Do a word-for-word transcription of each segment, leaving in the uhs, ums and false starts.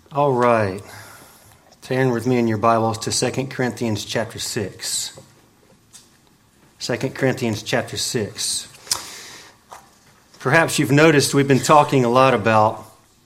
All right. Turn with me in your Bibles to Second Corinthians chapter six. Second Corinthians chapter six. Perhaps you've noticed we've been talking a lot about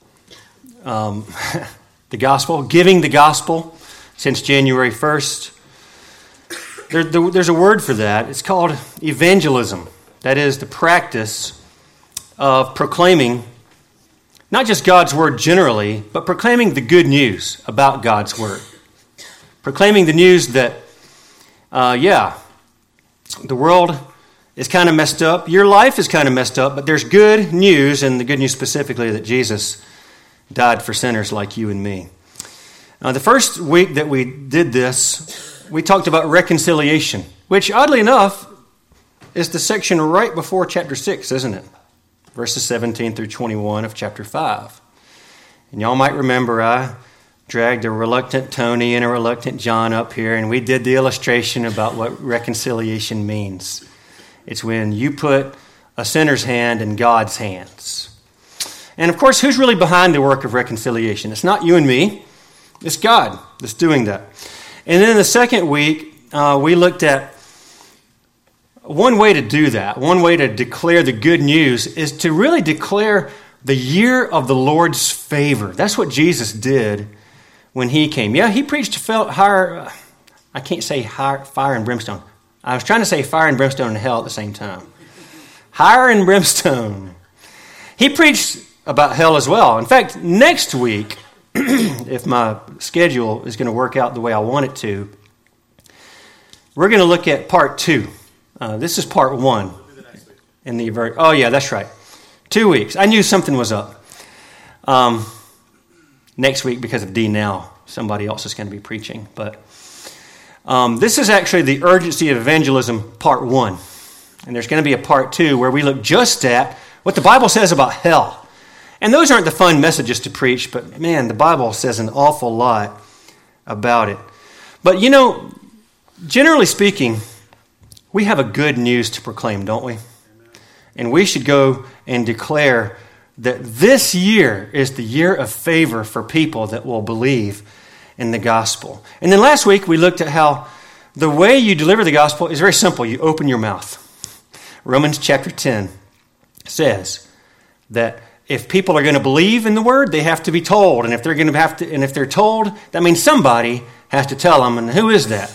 um, the gospel, giving the gospel since January first. There, there, there's a word for that. It's called evangelism. That is the practice of proclaiming not just God's word generally, but proclaiming the good news about God's word. Proclaiming the news that, uh, yeah, the world is kind of messed up. Your life is kind of messed up, but there's good news, and the good news specifically that Jesus died for sinners like you and me. Uh, the first week that we did this, we talked about reconciliation, which oddly enough is the section right before chapter six, isn't it? Verses seventeen through twenty-one of chapter five. And y'all might remember I dragged a reluctant Tony and a reluctant John up here, and we did the illustration about what reconciliation means. It's when you put a sinner's hand in God's hands. And of course, who's really behind the work of reconciliation? It's not you and me. It's God that's doing that. And then in the second week, uh, we looked at one way to do that, one way to declare the good news is to really declare the year of the Lord's favor. That's what Jesus did when he came. Yeah, he preached fire, I can't say fire and brimstone. I was trying to say fire and brimstone and hell at the same time. Fire and brimstone. He preached about hell as well. In fact, next week, if my schedule is going to work out the way I want it to, we're going to look at part two. Uh, this is part one. In the very, oh yeah, that's right. Two weeks. I knew something was up. Um, next week, because of D now, somebody else is going to be preaching. But um, this is actually the urgency of evangelism, part one. And there's going to be a part two where we look just at what the Bible says about hell. And those aren't the fun messages to preach, but man, the Bible says an awful lot about it. But you know, generally speaking, we have a good news to proclaim, don't we? And we should go and declare that this year is the year of favor for people that will believe in the gospel. And then last week we looked at how the way you deliver the gospel is very simple. You open your mouth. Romans chapter ten says that if people are going to believe in the word, they have to be told. And if they're going to have to, and if they're told, that means somebody has to tell them. And who is that?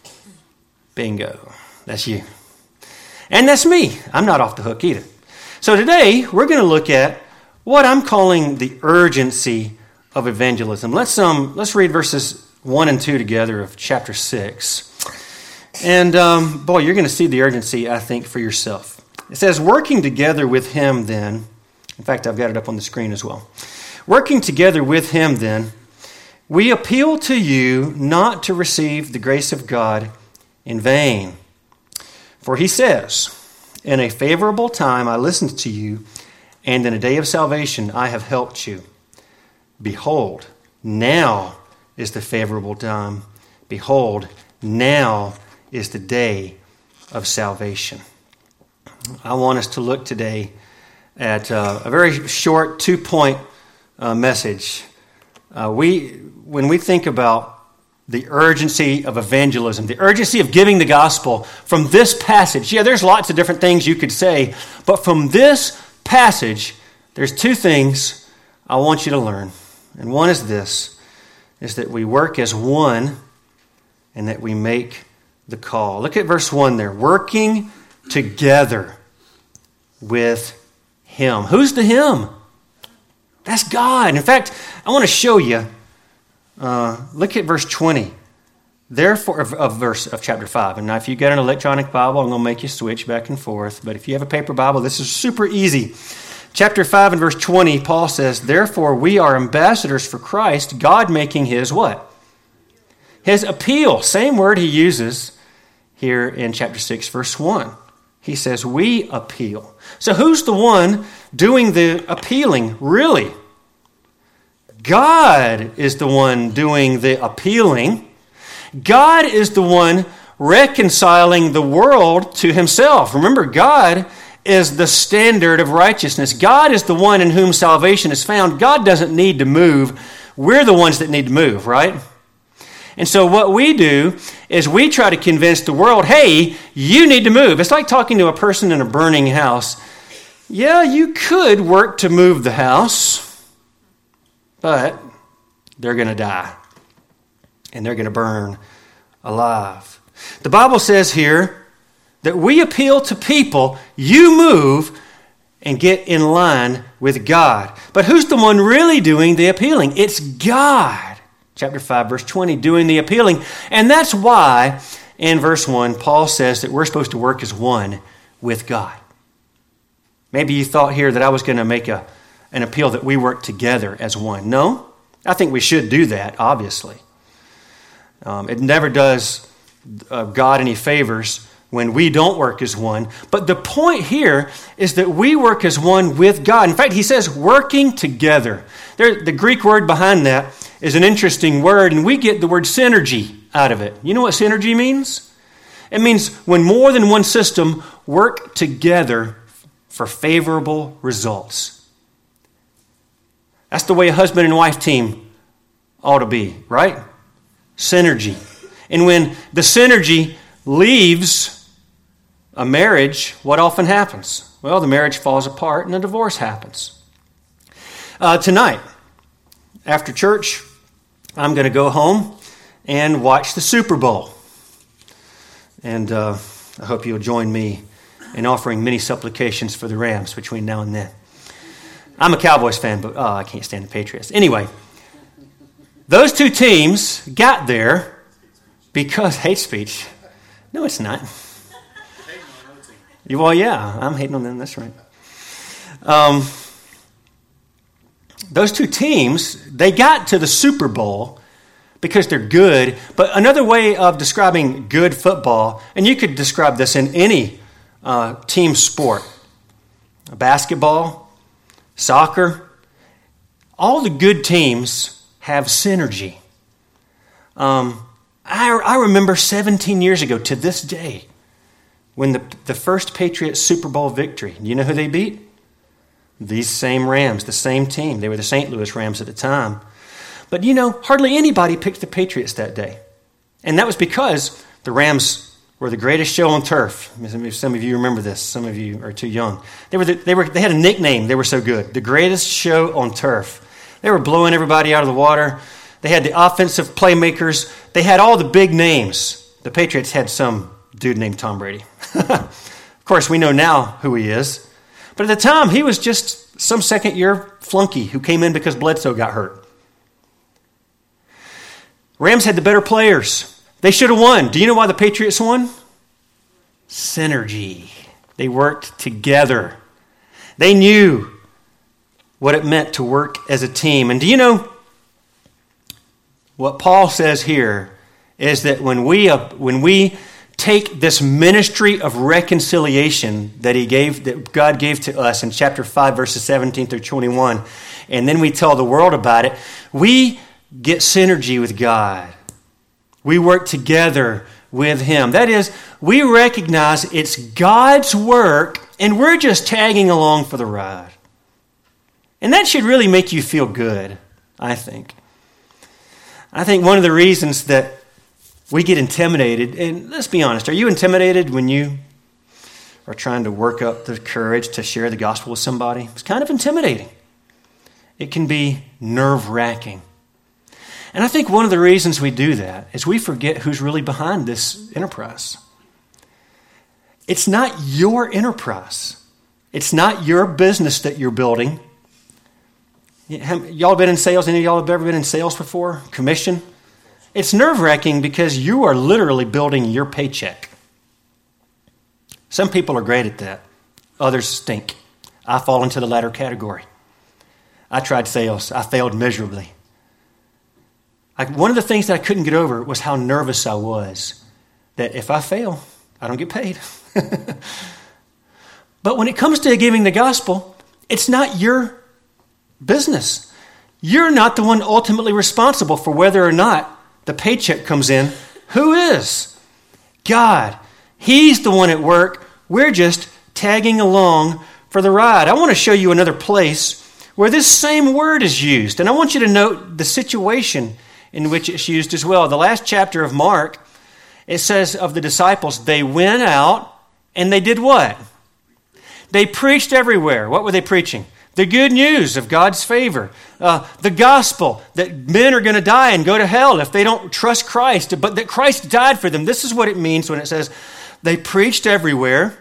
Bingo. That's you. And that's me. I'm not off the hook either. So today, we're going to look at what I'm calling the urgency of evangelism. Let's um let's read verses one and two together of chapter six. And um, boy, you're going to see the urgency, I think, for yourself. It says, working together with him then, in fact, I've got it up on the screen as well. Working together with him then, we appeal to you not to receive the grace of God in vain. For he says, in a favorable time I listened to you, and in a day of salvation I have helped you. Behold, now is the favorable time. Behold, now is the day of salvation. I want us to look today at uh, a very short two-point uh, message. Uh, we, when we think about the urgency of evangelism, the urgency of giving the gospel from this passage. Yeah, there's lots of different things you could say, but from this passage, there's two things I want you to learn. And one is this, is that we work as one and that we make the call. Look at verse one there. Working together with him. Who's the him? That's God. In fact, I want to show you. Uh, look at verse twenty. Therefore, of, of verse of chapter five. And now, if you've got an electronic Bible, I'm going to make you switch back and forth. But if you have a paper Bible, this is super easy. Chapter five and verse twenty, Paul says, "Therefore, we are ambassadors for Christ, God making his what? His appeal." Same word he uses here in chapter six, verse one. He says, "We appeal." So, who's the one doing the appealing, really? God is the one doing the appealing. God is the one reconciling the world to himself. Remember, God is the standard of righteousness. God is the one in whom salvation is found. God doesn't need to move we're the ones that need to move, right? And so what we do is we try to convince the world, hey, you need to move. It's like talking to a person in a burning house. Yeah, you could work to move the house, but they're going to die, and they're going to burn alive. The Bible says here that we appeal to people, you move and get in line with God. But who's the one really doing the appealing? It's God. Chapter five, verse twenty, doing the appealing. And that's why in verse one, Paul says that we're supposed to work as one with God. Maybe you thought here that I was going to make a, an appeal that we work together as one. No, I think we should do that, obviously. Um, it never does uh, God any favors when we don't work as one. But the point here is that we work as one with God. In fact, he says working together. There, the Greek word behind that is an interesting word, and we get the word synergy out of it. You know what synergy means? It means when more than one system work together for favorable results. That's the way a husband and wife team ought to be, right? Synergy. And when the synergy leaves a marriage, what often happens? Well, the marriage falls apart and a divorce happens. Uh, tonight, after church, I'm going to go home and watch the Super Bowl. And uh, I hope you'll join me in offering many supplications for the Rams between now and then. I'm a Cowboys fan, but oh, I can't stand the Patriots. Anyway, those two teams got there because hate speech. No, it's not. Well, yeah, I'm hating on them. That's right. Um, those two teams, they got to the Super Bowl because they're good. But another way of describing good football, and you could describe this in any uh, team sport, basketball, soccer, all the good teams have synergy. Um, I, I remember seventeen years ago to this day when the, the first Patriots Super Bowl victory, you know who they beat? These same Rams, the same team. They were the Saint Louis Rams at the time. But you know, hardly anybody picked the Patriots that day. And that was because the Rams were the greatest show on turf. Some of you remember this. Some of you are too young. They were the, they were they had a nickname. They were so good. The greatest show on turf. They were blowing everybody out of the water. They had the offensive playmakers. They had all the big names. The Patriots had some dude named Tom Brady. Of course, we know now who he is. But at the time, he was just some second-year flunky who came in because Bledsoe got hurt. Rams had the better players. They should have won. Do you know why the Patriots won? Synergy. They worked together. They knew what it meant to work as a team. And do you know what Paul says here is that when we uh, when we take this ministry of reconciliation that he gave, that God gave to us in chapter five, verses seventeen through twenty-one, and then we tell the world about it, we get synergy with God. We work together with him. That is, we recognize it's God's work and we're just tagging along for the ride. And that should really make you feel good, I think. I think one of the reasons that we get intimidated, and let's be honest, are you intimidated when you are trying to work up the courage to share the gospel with somebody? It's kind of intimidating. It can be nerve-wracking. And I think one of the reasons we do that is we forget who's really behind this enterprise. It's not your enterprise. It's not your business that you're building. Y'all been in sales? Any of y'all have ever been in sales before? Commission? It's nerve-wracking because you are literally building your paycheck. Some people are great at that. Others stink. I fall into the latter category. I tried sales. I failed miserably. I, one of the things that I couldn't get over was how nervous I was that if I fail, I don't get paid. But when it comes to giving the gospel, it's not your business. You're not the one ultimately responsible for whether or not the paycheck comes in. Who is? God. He's the one at work. We're just tagging along for the ride. I want to show you another place where this same word is used. And I want you to note the situation in which it's used as well. The last chapter of Mark, it says of the disciples, they went out and they did what? They preached everywhere. What were they preaching? The good news of God's favor. Uh, the gospel that men are going to die and go to hell if they don't trust Christ, but that Christ died for them. This is what it means when it says they preached everywhere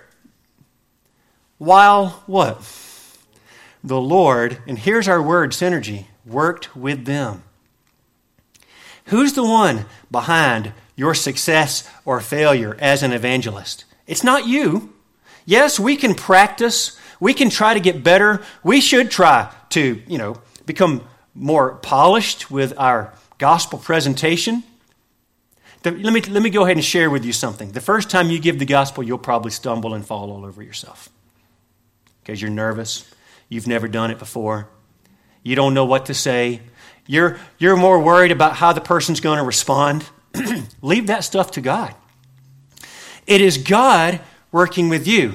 while what? The Lord, and here's our word, synergy, worked with them. Who's the one behind your success or failure as an evangelist? It's not you. Yes, we can practice. We can try to get better. We should try to, you know, become more polished with our gospel presentation. The, let me, let me go ahead and share with you something. The first time you give the gospel, you'll probably stumble and fall all over yourself because you're nervous. You've never done it before. You don't know what to say. You're, you're more worried about how the person's going to respond. Leave that stuff to God. It is God working with you.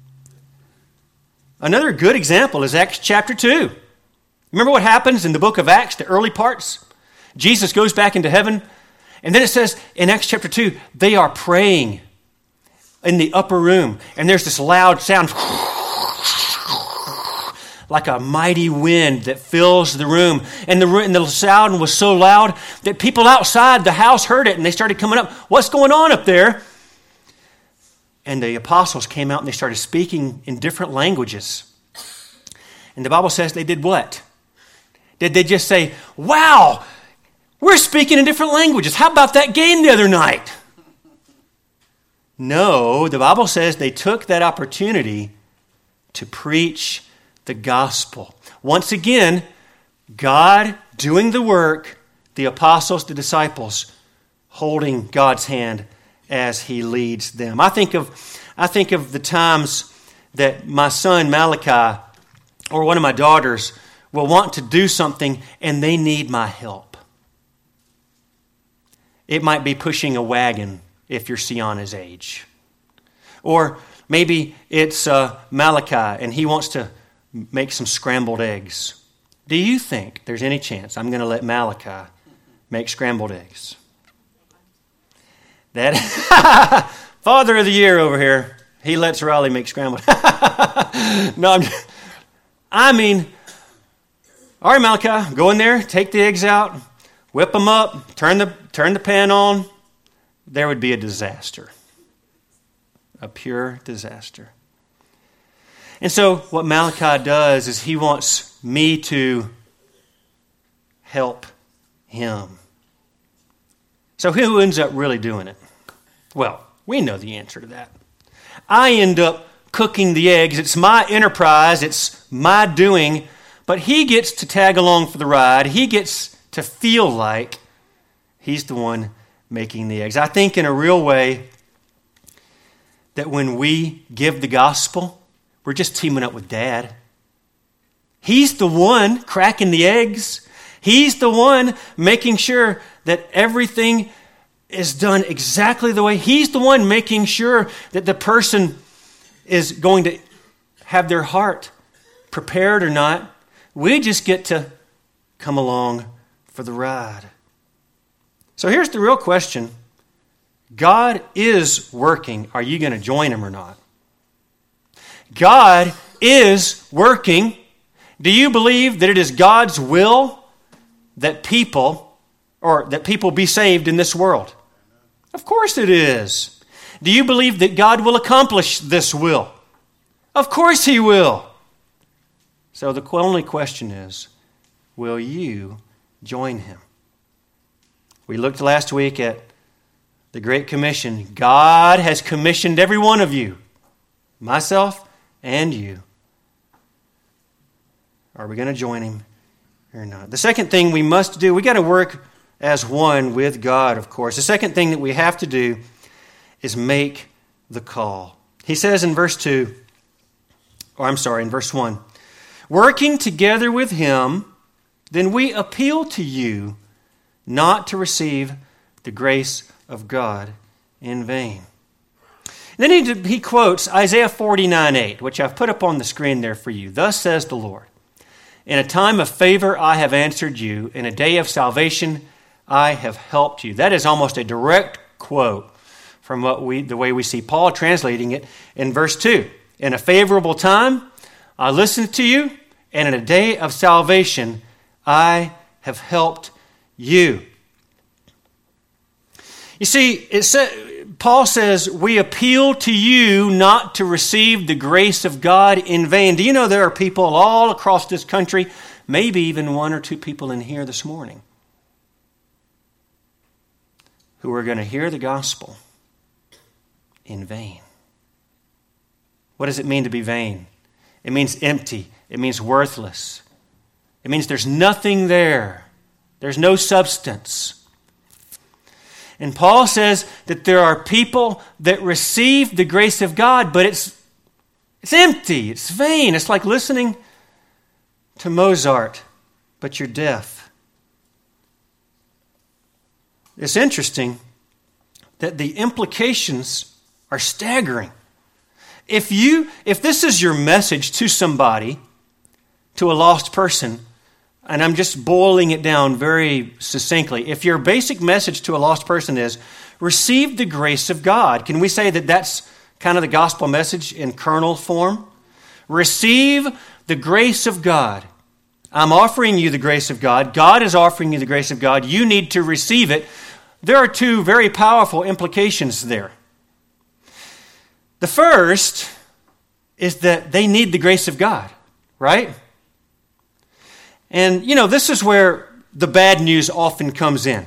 Another good example is Acts chapter two. Remember what happens in the book of Acts, the early parts? Jesus goes back into heaven, and then it says in Acts chapter two, they are praying in the upper room, and there's this loud sound like a mighty wind that fills the room. And the, and the sound was so loud that people outside the house heard it, and they started coming up. What's going on up there? And the apostles came out and they started speaking in different languages. And the Bible says they did what? Did they just say, wow, we're speaking in different languages. How about that game the other night? No, the Bible says they took that opportunity to preach the gospel. Once again, God doing the work, the apostles, the disciples, holding God's hand as he leads them. I think of I think of the times that my son Malachi or one of my daughters will want to do something and they need my help. It might be pushing a wagon if you're Sienna's age. Or maybe it's uh, Malachi and he wants to make some scrambled eggs. Do you think there's any chance I'm going to let Malachi make scrambled eggs? That Father of the Year over here, he lets Riley make scrambled. No, I'm just, I mean, all right, Malachi, go in there, take the eggs out, whip them up, turn the turn the pan on. There would be a disaster, a pure disaster. And so what Malachi does is he wants me to help him. So who ends up really doing it? Well, we know the answer to that. I end up cooking the eggs. It's my enterprise. It's my doing. But he gets to tag along for the ride. He gets to feel like he's the one making the eggs. I think in a real way that when we give the gospel, we're just teaming up with Dad. He's the one cracking the eggs. He's the one making sure that everything is done exactly the way. He's the one making sure that the person is going to have their heart prepared or not. We just get to come along for the ride. So here's the real question. God is working. Are you going to join him or not? God is working. Do you believe that it is God's will that people, or that people be saved in this world? Of course it is. Do you believe that God will accomplish this will? Of course he will. So the only question is, will you join him? We looked last week at the Great Commission. God has commissioned every one of you, myself and you. Are we going to join him or not? The second thing we must do, we got to work as one with God, of course. The second thing that we have to do is make the call. He says in verse two, or I'm sorry, in verse one, working together with him, then we appeal to you not to receive the grace of God in vain. And then he, he quotes Isaiah forty-nine eight, which I've put up on the screen there for you. Thus says the Lord, In a time of favor, I have answered you. In a day of salvation, I have helped you. That is almost a direct quote from what we, the way we see Paul translating it in verse two. In a favorable time, I listened to you, and in a day of salvation, I have helped you. You see, it sa- Paul says, we appeal to you not to receive the grace of God in vain. Do you know there are people all across this country, maybe even one or two people in here this morning, who are going to hear the gospel in vain? What does it mean to be vain? It means empty. It means worthless. It means there's nothing there. There's no substance. And Paul says that there are people that receive the grace of God, but it's, it's empty. It's vain. It's like listening to Mozart, but you're deaf. It's interesting that the implications are staggering. If you, if this is your message to somebody, to a lost person, and I'm just boiling it down very succinctly, if your basic message to a lost person is, receive the grace of God, can we say that that's kind of the gospel message in kernel form? Receive the grace of God. I'm offering you the grace of God. God is offering you the grace of God. You need to receive it. There are two very powerful implications there. The first is that they need the grace of God, right? And, you know, this is where the bad news often comes in.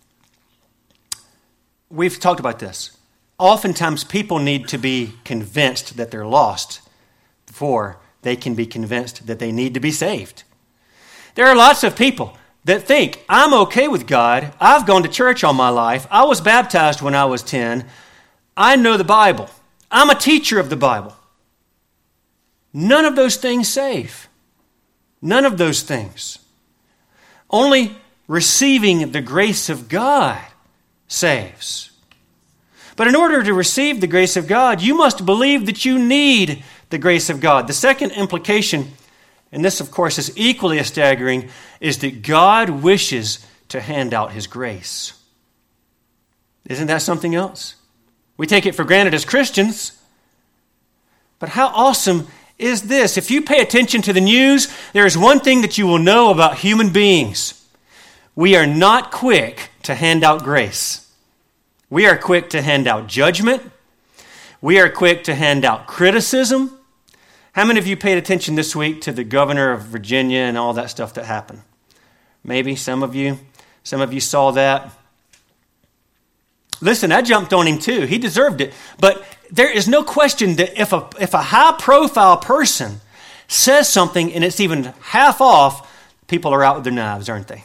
We've talked about this. Oftentimes people need to be convinced that they're lost before they can be convinced that they need to be saved. There are lots of people that think, I'm okay with God. I've gone to church all my life. I was baptized when I was ten. I know the Bible. I'm a teacher of the Bible. None of those things save. None of those things. Only receiving the grace of God saves. But in order to receive the grace of God, you must believe that you need the grace of God. The second implication, and this of course is equally as staggering, is that God wishes to hand out His grace. Isn't that something else? We take it for granted as Christians. But how awesome is this? If you pay attention to the news, there is one thing that you will know about human beings. We are not quick to hand out grace. We are quick to hand out judgment. We are quick to hand out criticism. How many of you paid attention this week to the governor of Virginia and all that stuff that happened? Maybe some of you. Some of you saw that. Listen, I jumped on him too. He deserved it. But there is no question that if a, if a high-profile person says something and it's even half off, people are out with their knives, aren't they?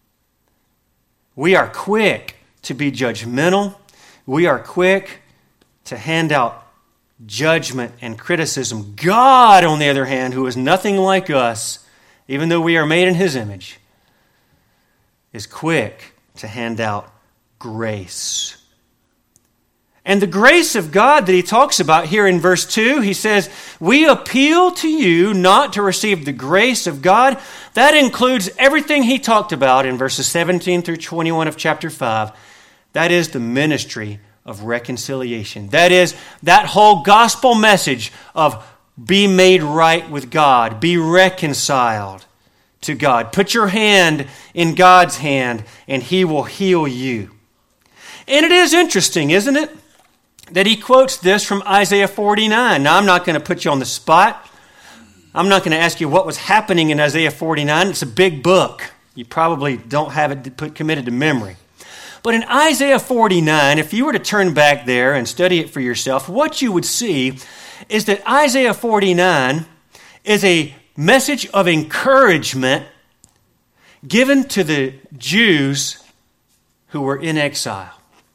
We are quick to be judgmental. We are quick to hand out judgment and criticism. God, on the other hand, who is nothing like us, even though we are made in His image, is quick to hand out grace. And the grace of God that he talks about here in verse two, he says, we appeal to you not to receive the grace of God. That includes everything he talked about in verses seventeen through twenty-one of chapter five. That is the ministry of reconciliation. That is that whole gospel message of be made right with God, be reconciled to God. Put your hand in God's hand and He will heal you. And it is interesting, isn't it, that he quotes this from Isaiah forty-nine. Now, I'm not going to put you on the spot. I'm not going to ask you what was happening in Isaiah forty-nine. It's a big book. You probably don't have it put committed to memory. But in Isaiah forty-nine, if you were to turn back there and study it for yourself, what you would see is that Isaiah forty-nine is a message of encouragement given to the Jews who were in exile.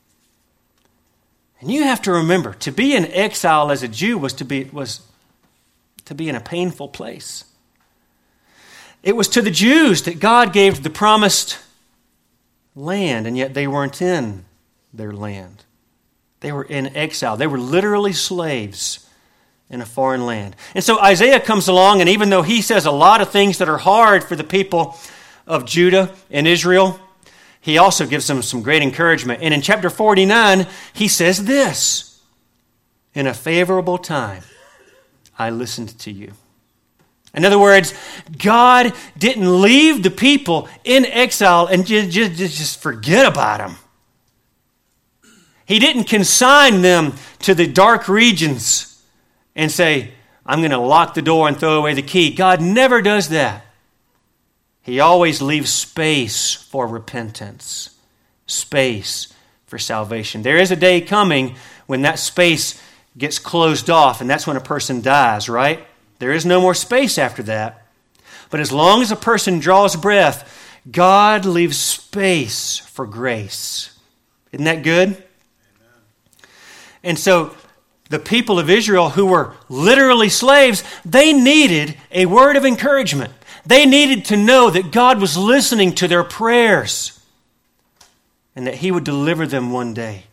And you have to remember, to be in exile as a Jew was to be was to be in a painful place. It was to the Jews that God gave the promised land, and yet they weren't in their land. They were in exile. They were literally slaves in a foreign land. And so Isaiah comes along, and even though he says a lot of things that are hard for the people of Judah and Israel, he also gives them some great encouragement. And in chapter forty-nine, he says this, "In a favorable time, I listened to you." In other words, God didn't leave the people in exile and just, just, just forget about them. He didn't consign them to the dark regions and say, "I'm going to lock the door and throw away the key." God never does that. He always leaves space for repentance, space for salvation. There is a day coming when that space gets closed off, and that's when a person dies, right? There is no more space after that. But as long as a person draws breath, God leaves space for grace. Isn't that good? Amen. And so the people of Israel, who were literally slaves, they needed a word of encouragement. They needed to know that God was listening to their prayers and that He would deliver them one day.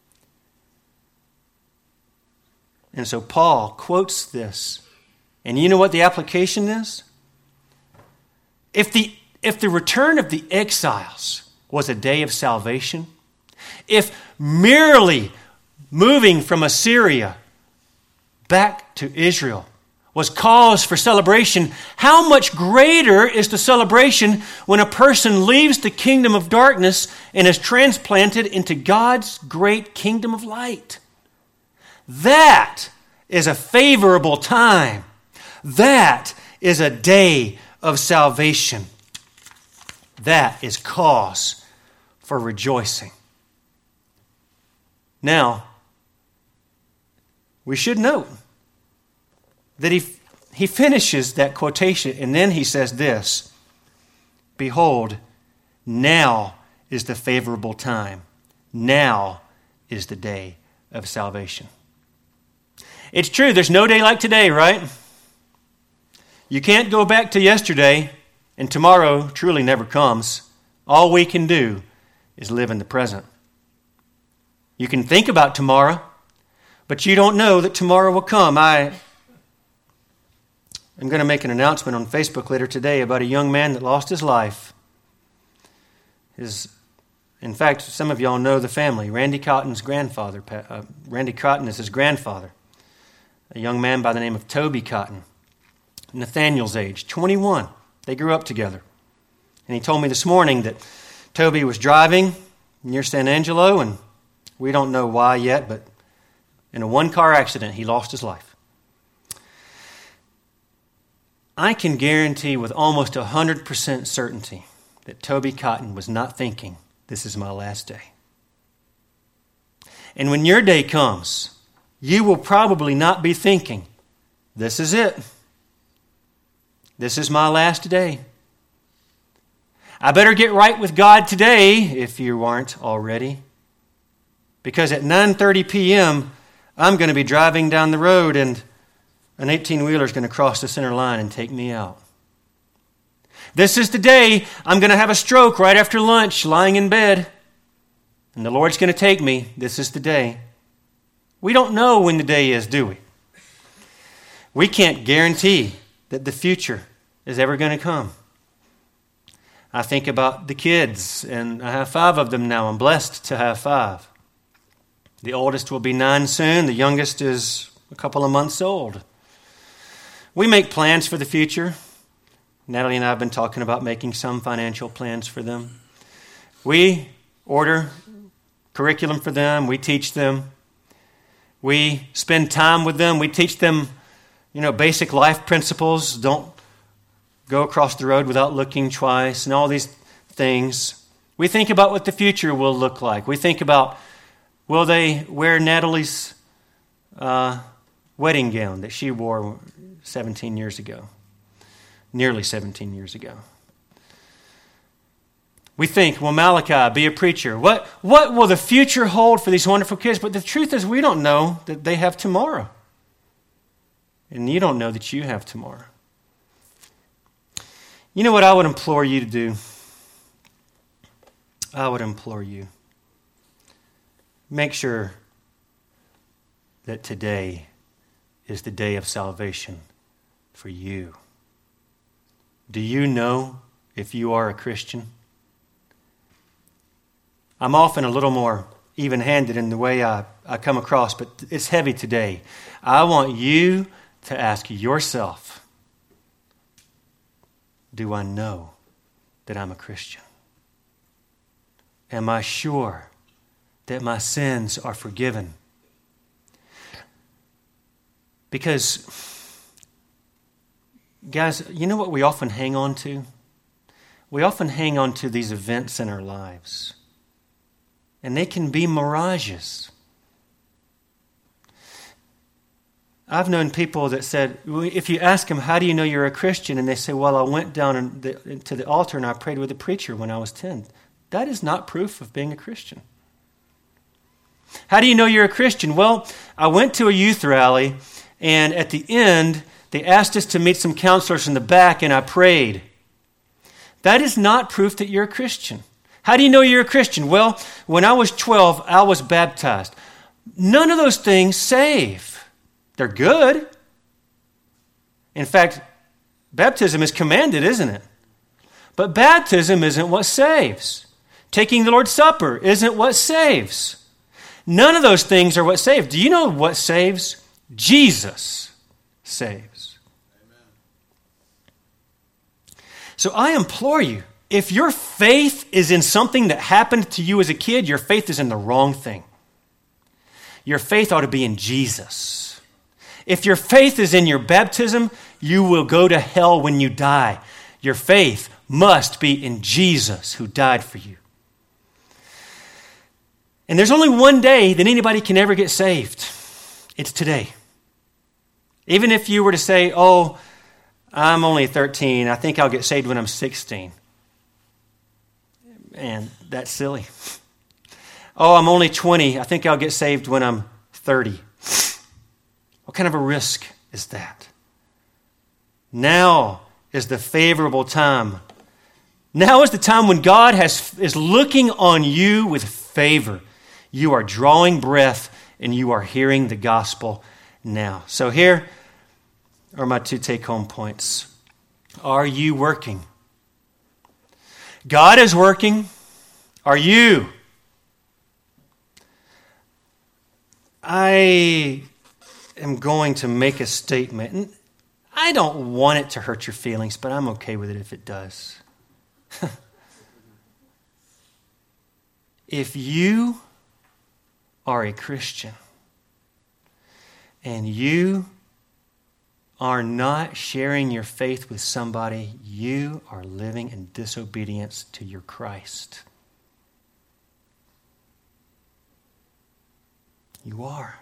And so Paul quotes this. And you know what the application is? If the, if the return of the exiles was a day of salvation, if merely moving from Assyria back to Israel was cause for celebration, how much greater is the celebration when a person leaves the kingdom of darkness and is transplanted into God's great kingdom of light? That is a favorable time. That is a day of salvation. That is cause for rejoicing. Now, we should note that he, he finishes that quotation and then he says this, "Behold, now is the favorable time. Now is the day of salvation." It's true, there's no day like today, right? You can't go back to yesterday, and tomorrow truly never comes. All we can do is live in the present. You can think about tomorrow, but you don't know that tomorrow will come. I am going to make an announcement on Facebook later today about a young man that lost his life. His, in fact, some of y'all know the family. Randy Cotton's grandfather. Uh, Randy Cotton is his grandfather. A young man by the name of Toby Cotton. Nathaniel's age, twenty-one. They grew up together. And he told me this morning that Toby was driving near San Angelo, and we don't know why yet, but in a one-car accident, he lost his life. I can guarantee with almost one hundred percent certainty that Toby Cotton was not thinking, "This is my last day." And when your day comes, you will probably not be thinking, "This is it. This is my last day. I better get right with God today," if you aren't already. Because at nine thirty p.m., I'm going to be driving down the road and an eighteen-wheeler is going to cross the center line and take me out. This is the day I'm going to have a stroke right after lunch, lying in bed, and the Lord's going to take me. This is the day. We don't know when the day is, do we? We can't guarantee that the future is ever going to come. I think about the kids, and I have five of them now. I'm blessed to have five. The oldest will be nine soon. The youngest is a couple of months old. We make plans for the future. Natalie and I have been talking about making some financial plans for them. We order curriculum for them. We teach them. We spend time with them. We teach them, you know, basic life principles. Don't go across the road without looking twice and all these things. We think about what the future will look like. We think about, will they wear Natalie's uh, wedding gown that she wore seventeen years ago, nearly seventeen years ago. We think, will Malachi be a preacher? What, what will the future hold for these wonderful kids? But the truth is, we don't know that they have tomorrow. And you don't know that you have tomorrow. You know what I would implore you to do? I would implore you. Make sure that today is the day of salvation for you. Do you know if you are a Christian? I'm often a little more even-handed in the way I, I come across, but it's heavy today. I want you to ask yourself, do I know that I'm a Christian? Am I sure that my sins are forgiven? Because, guys, you know what we often hang on to? We often hang on to these events in our lives. And they can be mirages. I've known people that said, if you ask them, how do you know you're a Christian? And they say, well, I went down to the altar and I prayed with a preacher when I was ten. That is not proof of being a Christian. How do you know you're a Christian? Well, I went to a youth rally, and at the end, they asked us to meet some counselors in the back, and I prayed. That is not proof that you're a Christian. How do you know you're a Christian? Well, when I was twelve, I was baptized. None of those things save. They're good. In fact, baptism is commanded, isn't it? But baptism isn't what saves. Taking the Lord's Supper isn't what saves. None of those things are what saves. Do you know what saves? Jesus saves. Amen. So I implore you, if your faith is in something that happened to you as a kid, your faith is in the wrong thing. Your faith ought to be in Jesus. If your faith is in your baptism, you will go to hell when you die. Your faith must be in Jesus who died for you. And there's only one day that anybody can ever get saved. It's today. Even if you were to say, oh, I'm only thirteen, I think I'll get saved when I'm sixteen. Man, that's silly. Oh, I'm only twenty, I think I'll get saved when I'm thirty. What kind of a risk is that? Now is the favorable time. Now is the time when God has is looking on you with favor. You are drawing breath and you are hearing the gospel now. So here are my two take-home points. Are you working? God is working. Are you? I am going to make a statement. And I don't want it to hurt your feelings, but I'm okay with it if it does. If you are a Christian and you are not sharing your faith with somebody, you are living in disobedience to your Christ. You are.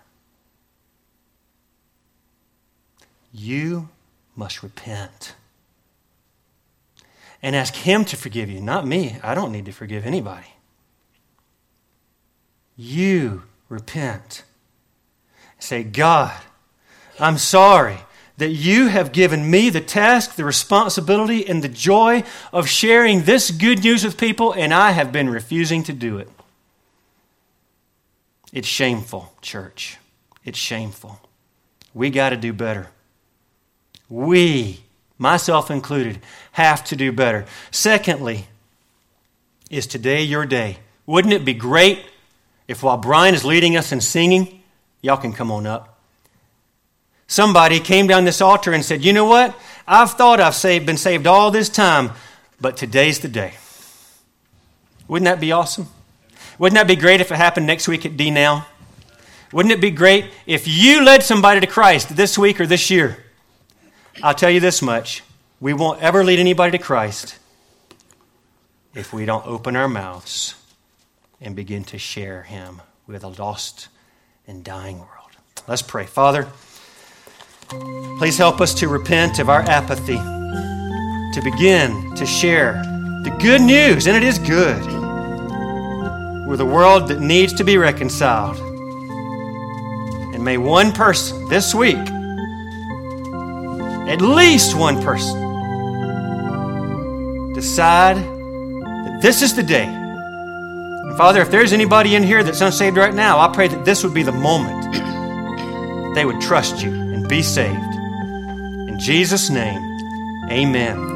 You must repent and ask Him to forgive you, not me. I don't need to forgive anybody. You repent. Say, God, I'm sorry that you have given me the task, the responsibility, and the joy of sharing this good news with people, and I have been refusing to do it. It's shameful, church. It's shameful. We got to do better. We, myself included, have to do better. Secondly, is today your day? Wouldn't it be great if while Brian is leading us in singing, y'all can come on up, somebody came down this altar and said, you know what? I've thought I've saved, been saved all this time, but today's the day. Wouldn't that be awesome? Wouldn't that be great if it happened next week at D Now? Wouldn't it be great if you led somebody to Christ this week or this year? I'll tell you this much. We won't ever lead anybody to Christ if we don't open our mouths and begin to share Him with a lost and dying world. Let's pray. Father, please help us to repent of our apathy, to begin to share the good news, and it is good, with a world that needs to be reconciled. And may one person this week, at least one person, decide that this is the day. And Father, if there's anybody in here that's unsaved right now, I pray that this would be the moment they would trust you and be saved. In Jesus' name, amen.